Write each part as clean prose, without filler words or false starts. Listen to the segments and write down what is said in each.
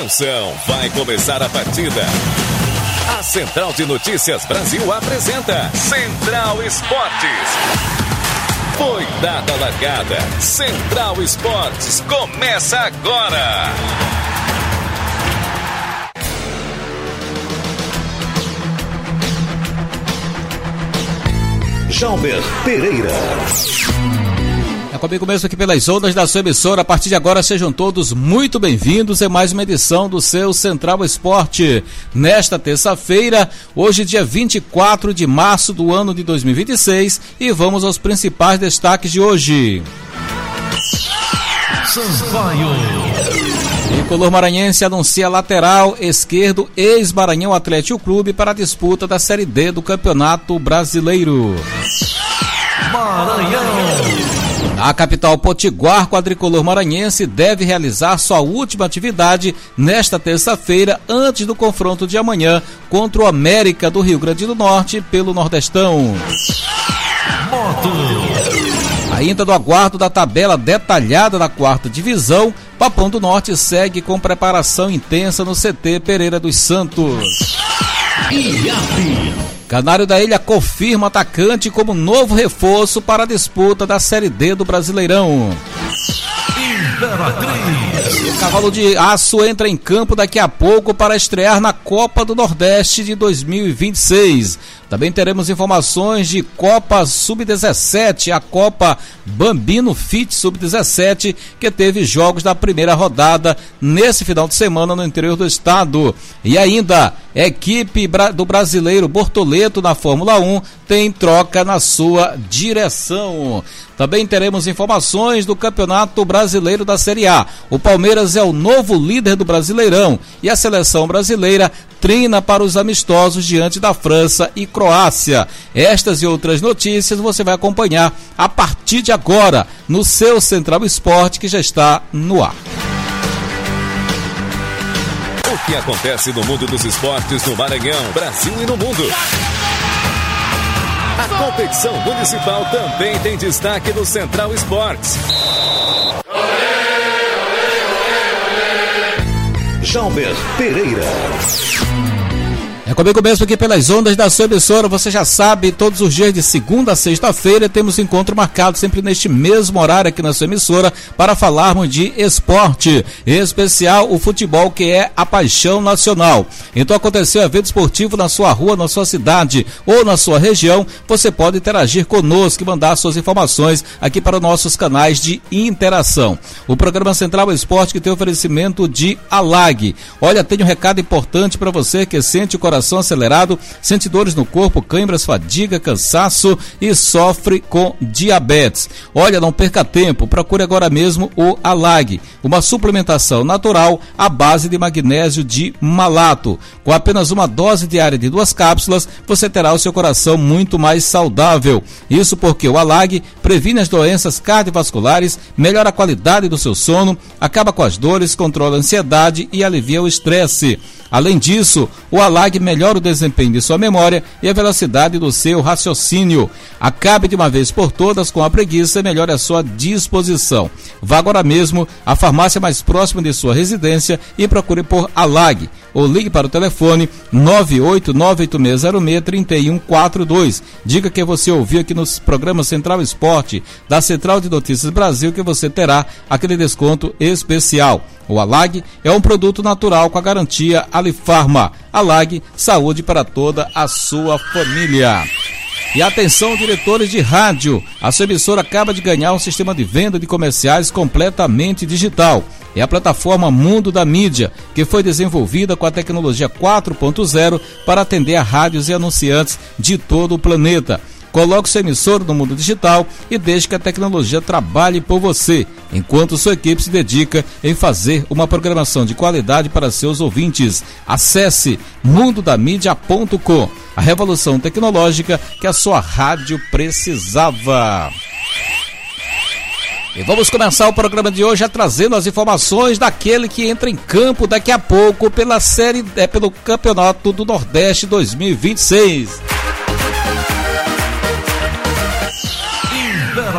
Atenção, vai começar a partida. A Central de Notícias Brasil apresenta Central Esportes. Foi dada a largada. Central Esportes começa agora. Jalber Pereira. Comigo mesmo aqui pelas ondas da sua emissora. A partir de agora sejam todos muito bem-vindos em mais uma edição do seu Central Esporte. Nesta terça-feira, hoje dia 24 de março do ano de 2026, e vamos aos principais destaques de hoje. Sampaio. Tricolor maranhense anuncia lateral esquerdo ex-Maranhão Atlético Clube para a disputa da Série D do Campeonato Brasileiro. Maranhão. A capital potiguar quadricolor maranhense deve realizar sua última atividade nesta terça-feira, antes do confronto de amanhã contra o América do Rio Grande do Norte pelo Nordestão. Ainda no aguardo da tabela detalhada da quarta divisão, Papão do Norte segue com preparação intensa no CT Pereira dos Santos. Canário da Ilha confirma atacante como novo reforço para a disputa da Série D do Brasileirão. O Cavalo de Aço entra em campo daqui a pouco para estrear na Copa do Nordeste de 2026. Também teremos informações de Copa Sub-17, a Copa Bambino Fit Sub-17, que teve jogos da primeira rodada nesse final de semana no interior do estado. E ainda, a equipe do brasileiro Bortoleto na Fórmula 1 tem troca na sua direção. Também teremos informações do Campeonato Brasileiro da Série A. O Palmeiras é o novo líder do Brasileirão e a seleção brasileira treina para os amistosos diante da França e Croácia. Estas e outras notícias você vai acompanhar a partir de agora no seu Central Esporte, que já está no ar. O que acontece no mundo dos esportes no Maranhão, Brasil e no mundo? A competição municipal também tem destaque no Central Esportes. Jalber Pereira. É comigo mesmo aqui pelas ondas da sua emissora. Você já sabe, todos os dias de segunda a sexta-feira temos encontro marcado sempre neste mesmo horário aqui na sua emissora para falarmos de esporte, em especial o futebol, que é a paixão nacional. Então, aconteceu evento esportivo na sua rua, na sua cidade ou na sua região, você pode interagir conosco e mandar suas informações aqui para os nossos canais de interação. O programa Central Esporte, que tem oferecimento de Alag. Olha, tem um recado importante para você que sente o coração acelerado, sente dores no corpo, câimbras, fadiga, cansaço e sofre com diabetes. Olha, não perca tempo, procure agora mesmo o Alag, uma suplementação natural à base de magnésio de malato. Com apenas uma dose diária de 2 cápsulas, você terá o seu coração muito mais saudável. Isso porque o Alag previne as doenças cardiovasculares, melhora a qualidade do seu sono, acaba com as dores, controla a ansiedade e alivia o estresse. Além disso, o Alag melhora o desempenho de sua memória e a velocidade do seu raciocínio. Acabe de uma vez por todas com a preguiça e melhore a sua disposição. Vá agora mesmo à farmácia mais próxima de sua residência e procure por Alag. Ou ligue para o telefone 98986063142. Diga que você ouviu aqui no programa Central Esporte da Central de Notícias Brasil, que você terá aquele desconto especial. O Alag é um produto natural com a garantia Alifarma. Alag, saúde para toda a sua família. E atenção, diretores de rádio, a sua emissora acaba de ganhar um sistema de venda de comerciais completamente digital. É a plataforma Mundo da Mídia, que foi desenvolvida com a tecnologia 4.0 para atender a rádios e anunciantes de todo o planeta. Coloque sua emissora no mundo digital e deixe que a tecnologia trabalhe por você, enquanto sua equipe se dedica em fazer uma programação de qualidade para seus ouvintes. Acesse mundodamídia.com, a revolução tecnológica que a sua rádio precisava. E vamos começar o programa de hoje trazendo as informações daquele que entra em campo daqui a pouco pelo Campeonato do Nordeste 2026.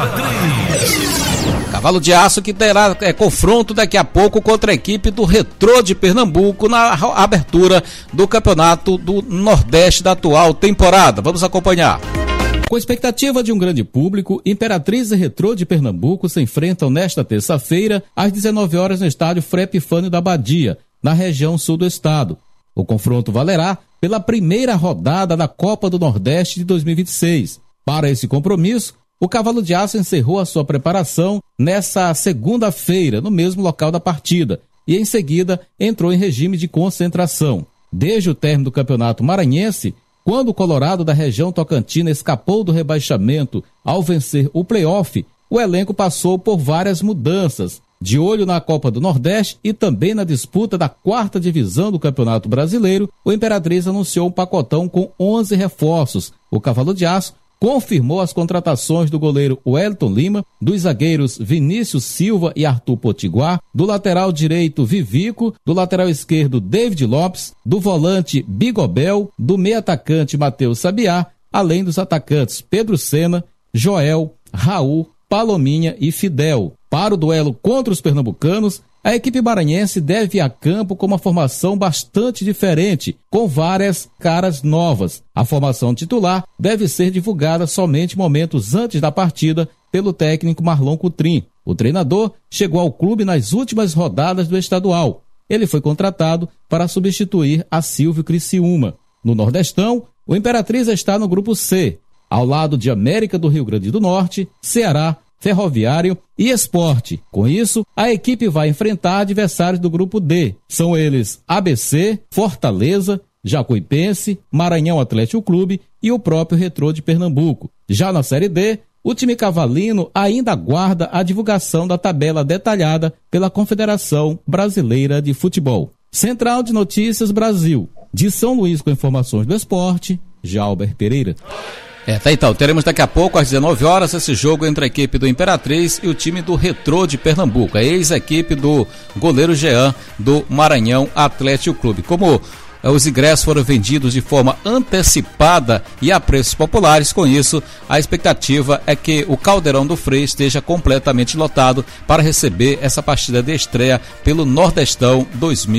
Cavalo de Aço que terá confronto daqui a pouco contra a equipe do Retrô de Pernambuco na abertura do Campeonato do Nordeste da atual temporada. Vamos acompanhar. Com expectativa de um grande público, Imperatriz e Retrô de Pernambuco se enfrentam nesta terça-feira às 19 horas no estádio Frei Epifânio da Badia, na região sul do estado. O confronto valerá pela primeira rodada da Copa do Nordeste de 2026. Para esse compromisso, o Cavalo de Aço encerrou a sua preparação nessa segunda-feira, no mesmo local da partida, e em seguida entrou em regime de concentração. Desde o término do Campeonato Maranhense, quando o Colorado da região tocantina escapou do rebaixamento ao vencer o play-off, o elenco passou por várias mudanças. De olho na Copa do Nordeste e também na disputa da 4ª divisão do Campeonato Brasileiro, o Imperatriz anunciou um pacotão com 11 reforços. O Cavalo de Aço confirmou as contratações do goleiro Wellington Lima, dos zagueiros Vinícius Silva e Arthur Potiguar, do lateral direito Vivico, do lateral esquerdo David Lopes, do volante Bigobel, do meio atacante Matheus Sabiá, além dos atacantes Pedro Sena, Joel, Raul, Palominha e Fidel. Para o duelo contra os pernambucanos, a equipe maranhense deve ir a campo com uma formação bastante diferente, com várias caras novas. A formação titular deve ser divulgada somente momentos antes da partida pelo técnico Marlon Coutrin. O treinador chegou ao clube nas últimas rodadas do estadual. Ele foi contratado para substituir a Silvio Criciúma. No Nordestão, o Imperatriz está no grupo C, ao lado de América do Rio Grande do Norte, Ceará, Ferroviário e Sport. Com isso, a equipe vai enfrentar adversários do grupo D. São eles ABC, Fortaleza, Jacuipense, Maranhão Atlético Clube e o próprio Retrô de Pernambuco. Já na Série D, o time cavalino ainda aguarda a divulgação da tabela detalhada pela Confederação Brasileira de Futebol. Central de Notícias Brasil. De São Luís com informações do esporte, Jalber Pereira. Então, teremos daqui a pouco, às 19 horas, esse jogo entre a equipe do Imperatriz e o time do Retrô de Pernambuco, a ex-equipe do goleiro Jean do Maranhão Atlético Clube. Como os ingressos foram vendidos de forma antecipada e a preços populares, com isso, a expectativa é que o Caldeirão do Frei esteja completamente lotado para receber essa partida de estreia pelo Nordestão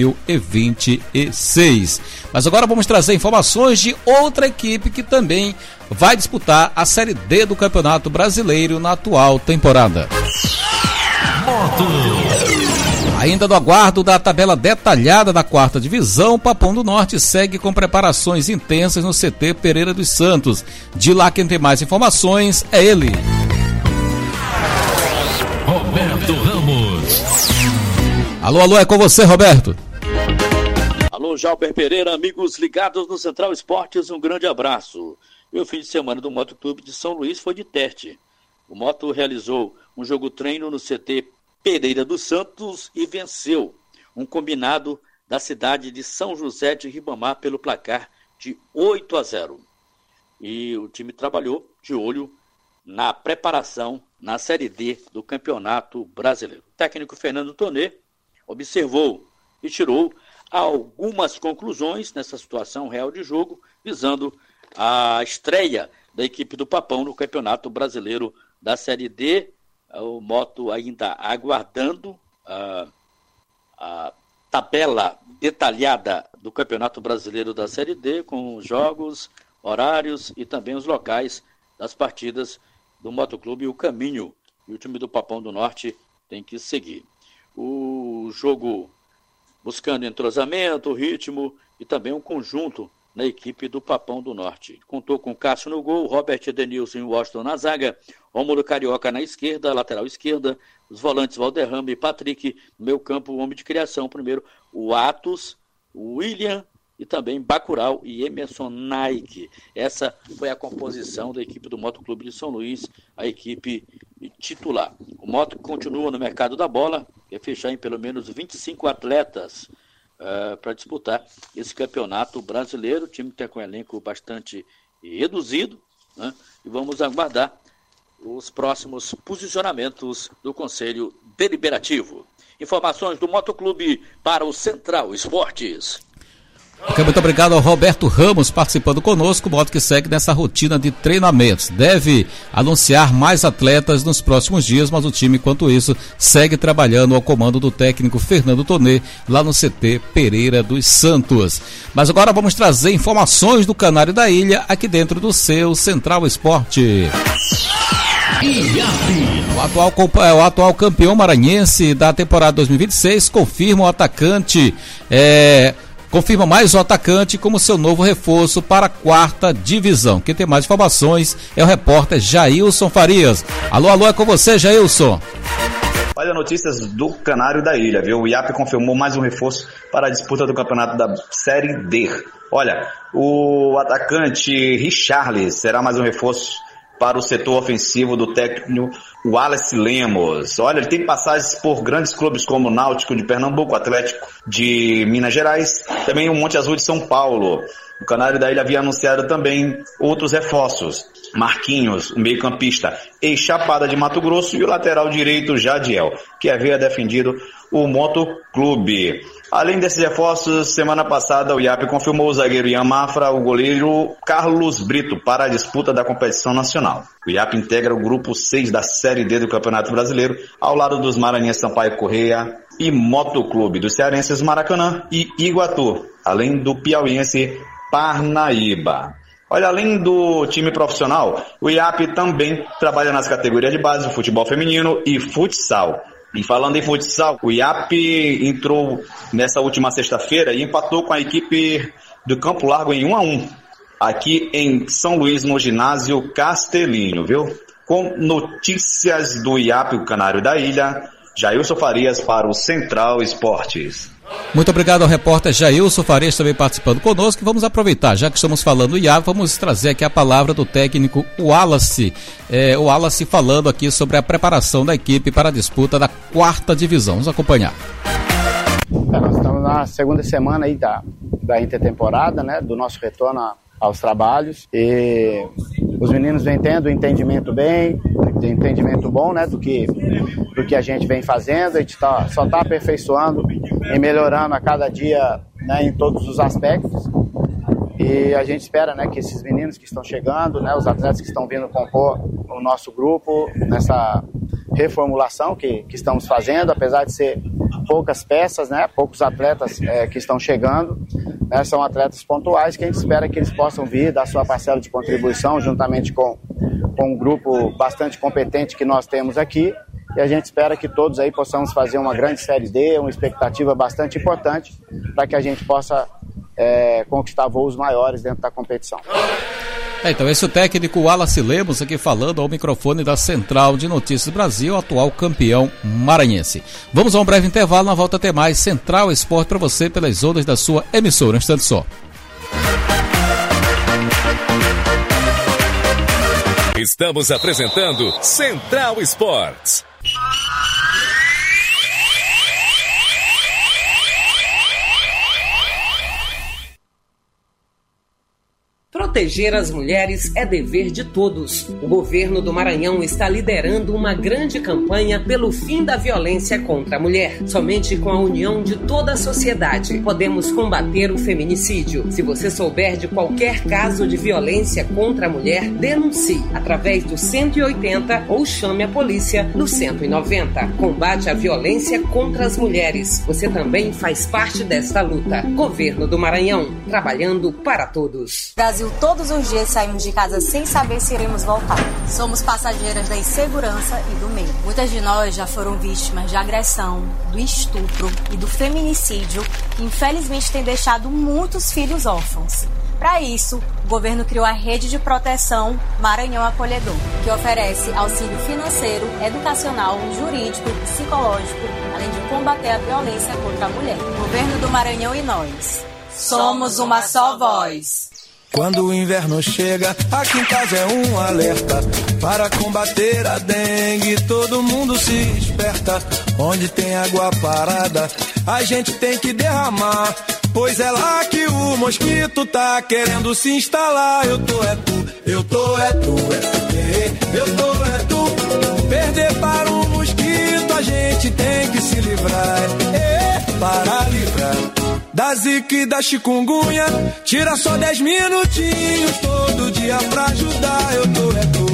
2026. Mas agora vamos trazer informações de outra equipe que também vai disputar a Série D do Campeonato Brasileiro na atual temporada. Ainda no aguardo da tabela detalhada da 4ª divisão, o Papão do Norte segue com preparações intensas no CT Pereira dos Santos. De lá quem tem mais informações é ele. Roberto Ramos. Alô, é com você, Roberto. Alô, Jalber Pereira, amigos ligados no Central Esportes, um grande abraço. E o fim de semana do Motoclube de São Luís foi de teste. O Moto realizou um jogo-treino no CT Pereira dos Santos e venceu um combinado da cidade de São José de Ribamar pelo placar de 8-0. E o time trabalhou de olho na preparação na Série D do Campeonato Brasileiro. O técnico Fernando Tonê observou e tirou algumas conclusões nessa situação real de jogo, visando a estreia da equipe do Papão no Campeonato Brasileiro da Série D. O Moto ainda aguardando a tabela detalhada do Campeonato Brasileiro da Série D, com os jogos, horários e também os locais das partidas do Motoclube e o caminho que o time do Papão do Norte tem que seguir. O jogo buscando entrosamento, ritmo e também um conjunto na equipe do Papão do Norte. Contou com Cássio no gol, Robert Edenilson e Washington na zaga, Rômulo Carioca na esquerda, lateral esquerda, os volantes Valderrama e Patrick, no meio campo, o homem de criação, primeiro o Atos, o William e também Bacurau e Emerson Nike. Essa foi a composição da equipe do Motoclube de São Luís, a equipe titular. O Moto continua no mercado da bola, quer fechar em pelo menos 25 atletas para disputar esse campeonato brasileiro. O time tem com um elenco bastante reduzido, né? E vamos aguardar os próximos posicionamentos do Conselho Deliberativo. Informações do Motoclube para o Central Esportes. Ok, muito obrigado ao Roberto Ramos participando conosco. O modo que segue nessa rotina de treinamentos. Deve anunciar mais atletas nos próximos dias, mas o time, enquanto isso, segue trabalhando ao comando do técnico Fernando Tonê, lá no CT Pereira dos Santos. Mas agora vamos trazer informações do Canário da Ilha, aqui dentro do seu Central Esporte. O atual campeão maranhense da temporada 2026 confirma o atacante... Confirma mais o atacante como seu novo reforço para a 4ª divisão. Quem tem mais informações é o repórter Jailson Farias. Alô, é com você, Jailson. Olha, notícias do Canário da Ilha, viu? O IAP confirmou mais um reforço para a disputa do campeonato da Série D. Olha, o atacante Richarlis será mais um reforço para o setor ofensivo do técnico Wallace Lemos. Olha, ele tem passagens por grandes clubes como o Náutico de Pernambuco, Atlético de Minas Gerais, também o Monte Azul de São Paulo. O Canário da Ilha havia anunciado também outros reforços. Marquinhos, o meio-campista ex-Chapada de Mato Grosso, e o lateral direito Jadiel, que havia defendido o Motoclube. Além desses reforços, semana passada o IAP confirmou o zagueiro Ian Mafra, o goleiro Carlos Brito para a disputa da competição nacional. O IAP integra o grupo 6 da Série D do Campeonato Brasileiro, ao lado dos maranhenses Sampaio Correia e Motoclube, dos cearenses Maracanã e Iguatu, além do piauiense Parnaíba. Olha, além do time profissional, o IAP também trabalha nas categorias de base, futebol feminino e futsal. E falando em futsal, o IAP entrou nessa última sexta-feira e empatou com a equipe do Campo Largo em 1-1, aqui em São Luís, no ginásio Castelinho, viu? Com notícias do IAP, o Canário da Ilha, Jailson Farias para o Central Esportes. Muito obrigado ao repórter Jailson Farias também participando conosco. Vamos aproveitar, já que estamos falando do IAP, vamos trazer aqui a palavra do técnico Wallace. O Wallace falando aqui sobre a preparação da equipe para a disputa da 4ª divisão. Vamos acompanhar. Nós estamos na segunda semana aí da intertemporada, né, do nosso retorno aos trabalhos, e os meninos vêm tendo entendimento bom, né, do que a gente vem fazendo. A gente só está aperfeiçoando e melhorando a cada dia, né, em todos os aspectos, e a gente espera, né, que esses meninos que estão chegando, né, os atletas que estão vindo compor o nosso grupo nessa reformulação que estamos fazendo, apesar de ser poucas peças, né, poucos atletas que estão chegando, né, são atletas pontuais que a gente espera que eles possam vir dar sua parcela de contribuição juntamente com um grupo bastante competente que nós temos aqui, e a gente espera que todos aí possamos fazer uma grande Série D, uma expectativa bastante importante para que a gente possa conquistar voos maiores dentro da competição. Então esse é o técnico Wallace Lemos aqui falando ao microfone da Central de Notícias Brasil, atual campeão maranhense. Vamos a um breve intervalo, na volta até mais Central Esporte para você pelas ondas da sua emissora. Um instante só. Estamos apresentando Central Esportes. Proteger as mulheres é dever de todos. O governo do Maranhão está liderando uma grande campanha pelo fim da violência contra a mulher. Somente com a união de toda a sociedade podemos combater o feminicídio. Se você souber de qualquer caso de violência contra a mulher, denuncie através do 180 ou chame a polícia no 190. Combate a violência contra as mulheres. Você também faz parte desta luta. Governo do Maranhão, trabalhando para todos. Brasil, todos os dias saímos de casa sem saber se iremos voltar. Somos passageiras da insegurança e do medo. Muitas de nós já foram vítimas de agressão, do estupro e do feminicídio, que infelizmente tem deixado muitos filhos órfãos. Para isso, o governo criou a Rede de Proteção Maranhão Acolhedor, que oferece auxílio financeiro, educacional, jurídico e psicológico, além de combater a violência contra a mulher. Governo do Maranhão e nós. Somos uma só voz. Quando o inverno chega, aqui em casa é um alerta. Para combater a dengue, todo mundo se esperta. Onde tem água parada, a gente tem que derramar. Pois é lá que o mosquito tá querendo se instalar. Eu tô é tu, eu tô é tu, eu tô é tu. Perder para um mosquito a gente tem que se livrar. Para livrar das zica e da chikungunya. Tira só 10 minutinhos todo dia pra ajudar. Eu tô é tu.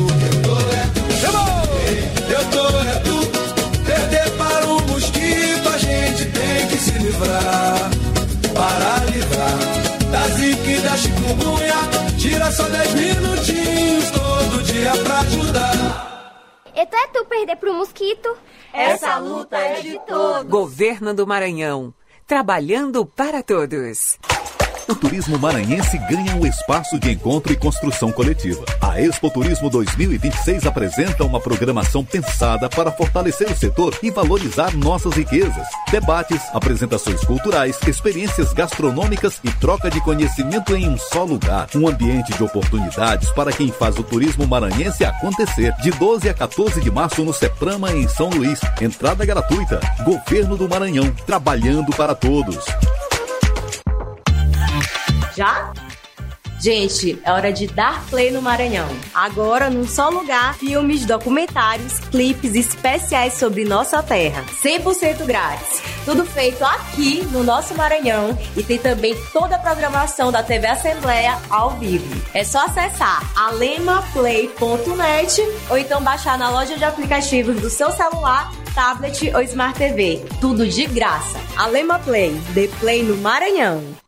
Perder para o mosquito a gente tem que se livrar. Para livrar da zica e da chikungunya. Tira só 10 minutinhos todo dia pra ajudar. Então é tu perder pro mosquito. Essa luta é de todos. Governo do Maranhão, trabalhando para todos. O turismo maranhense ganha um espaço de encontro e construção coletiva. A Expo Turismo 2026 apresenta uma programação pensada para fortalecer o setor e valorizar nossas riquezas. Debates, apresentações culturais, experiências gastronômicas e troca de conhecimento em um só lugar. Um ambiente de oportunidades para quem faz o turismo maranhense acontecer. De 12 a 14 de março no Ceprama, em São Luís. Entrada gratuita. Governo do Maranhão, trabalhando para todos. Já? Gente, é hora de dar play no Maranhão. Agora, num só lugar, filmes, documentários, clipes especiais sobre nossa terra. 100% grátis. Tudo feito aqui no nosso Maranhão e tem também toda a programação da TV Assembleia ao vivo. É só acessar alemaplay.net ou então baixar na loja de aplicativos do seu celular, tablet ou Smart TV. Tudo de graça. Alema Play, dê play no Maranhão.